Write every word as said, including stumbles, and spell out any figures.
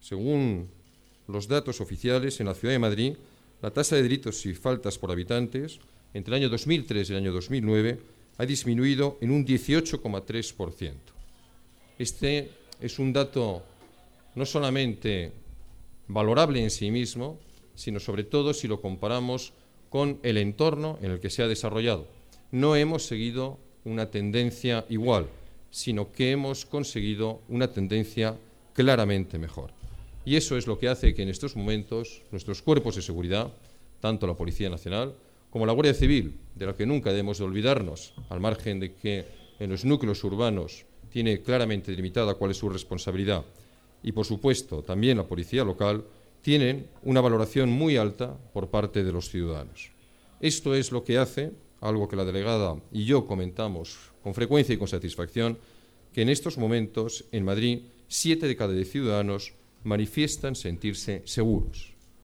Según los datos oficiales, en la Ciudad de Madrid, la tasa de delitos y faltas por habitantes entre el año dos mil tres y el año dos mil nueve ha disminuido en un dieciocho coma tres por ciento. Este es un dato no solamente valorable en sí mismo, sino sobre todo si lo comparamos con el entorno en el que se ha desarrollado. No hemos seguido una tendencia igual, sino que hemos conseguido una tendencia claramente mejor. Y eso es lo que hace que en estos momentos nuestros cuerpos de seguridad, tanto la Policía Nacional como la Guardia Civil, de la que nunca debemos de olvidarnos, al margen de que en los núcleos urbanos tiene claramente delimitada cuál es su responsabilidad, y por supuesto también la Policía Local, tienen una valoración muy alta por parte de los ciudadanos. Esto es lo que hace, algo que la delegada y yo comentamos con frecuencia y con satisfacción, que en estos momentos en Madrid siete de cada diez ciudadanos manifiestan sentirse seguros.